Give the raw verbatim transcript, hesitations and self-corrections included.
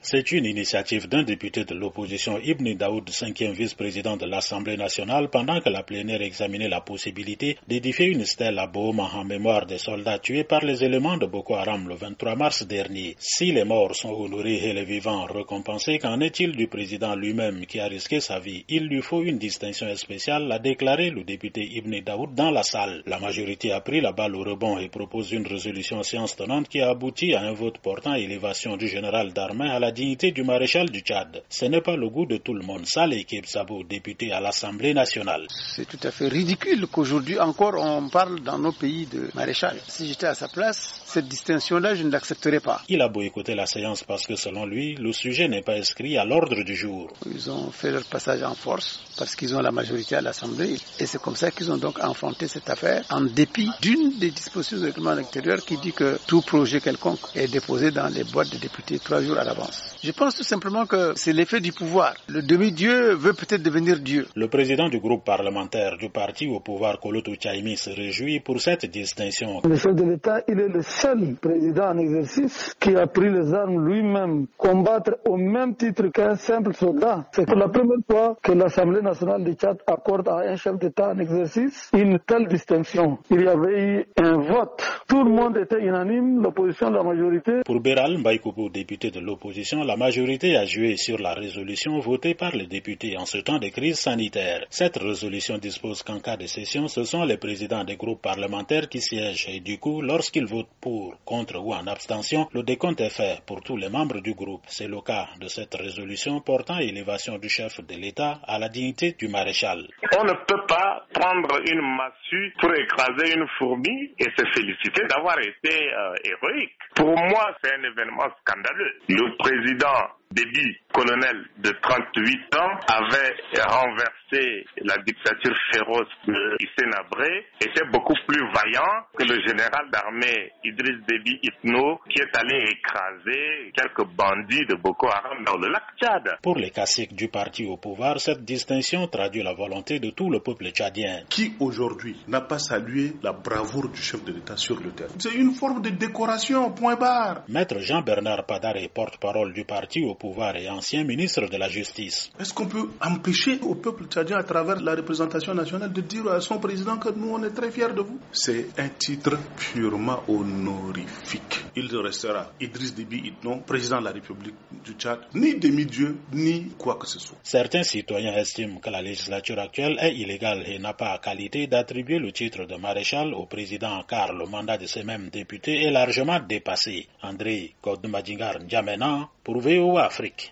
C'est une initiative d'un député de l'opposition, Ibn Daoud, cinquième vice-président de l'Assemblée nationale, pendant que la plénière examinait la possibilité d'édifier une stèle à Boma en mémoire des soldats tués par les éléments de Boko Haram le vingt-trois mars dernier. Si les morts sont honorés et les vivants récompensés, qu'en est-il du président lui-même qui a risqué sa vie? Il lui faut une distinction spéciale, a déclaré le député Ibn Daoud dans la salle. La majorité a pris la balle au rebond et propose une résolution séance tenante qui a abouti à un vote portant élévation du général d'armée à la dignité du maréchal du Tchad. Ce n'est pas le goût de tout le monde. Saleh Kebsabo, député à l'Assemblée nationale. C'est tout à fait ridicule qu'aujourd'hui encore on parle dans nos pays de maréchal. Si j'étais à sa place, cette distinction-là, je ne l'accepterais pas. Il a boycotté la séance parce que selon lui, le sujet n'est pas inscrit à l'ordre du jour. Ils ont fait leur passage en force parce qu'ils ont la majorité à l'Assemblée et c'est comme ça qu'ils ont donc enfanté cette affaire en dépit d'une des dispositions du règlement intérieur qui dit que tout projet quelconque est déposé dans les boîtes de députés trois jours à l'avance. Je pense tout simplement que c'est l'effet du pouvoir. Le demi-dieu veut peut-être devenir Dieu. Le président du groupe parlementaire du parti au pouvoir, Kolotou Tchaimi, se réjouit pour cette distinction. Le chef de l'État, il est le seul président en exercice qui a pris les armes lui-même, combattre au même titre qu'un simple soldat. C'est pour la première fois que l'Assemblée nationale du Tchad accorde à un chef d'État en exercice une telle distinction. Il y avait eu un vote. Tout le monde était unanime, l'opposition, la majorité. Pour Beral Mbaïkoubou, député de l'opposition, la majorité a joué sur la résolution votée par les députés en ce temps de crise sanitaire. Cette résolution dispose qu'en cas de session, ce sont les présidents des groupes parlementaires qui siègent et du coup, lorsqu'ils votent pour, contre ou en abstention, le décompte est fait pour tous les membres du groupe. C'est le cas de cette résolution portant élévation du chef de l'État à la dignité du maréchal. On ne peut pas prendre une massue pour écraser une fourmi et se féliciter d'avoir été euh, héroïque. Pour moi, c'est un événement scandaleux. Le président Déby, colonel de trente-huit ans, avait renversé la dictature féroce de Hissène Habré, était beaucoup plus vaillant que le général d'armée Idriss Déby Itno, qui est allé écraser quelques bandits de Boko Haram dans le lac Tchad. Pour les caciques du parti au pouvoir, cette distinction traduit la volonté de tout le peuple tchadien. Qui aujourd'hui n'a pas salué la bravoure du chef de l'État sur le terrain? C'est une forme de décoration, point barre. Maître Jean-Bernard Padare, porte-parole du parti au pouvoir et ancien ministre de la Justice. Est-ce qu'on peut empêcher au peuple tchadien à travers la représentation nationale de dire à son président que nous on est très fiers de vous? C'est un titre purement honorifique. Il restera Idriss Déby Itno, président de la République du Tchad, ni demi-dieu, ni quoi que ce soit. Certains citoyens estiment que la législature actuelle est illégale et n'a pas qualité d'attribuer le titre de maréchal au président car le mandat de ces mêmes députés est largement dépassé. André Kodmadjingar N'Djamena pour V O A Afrique.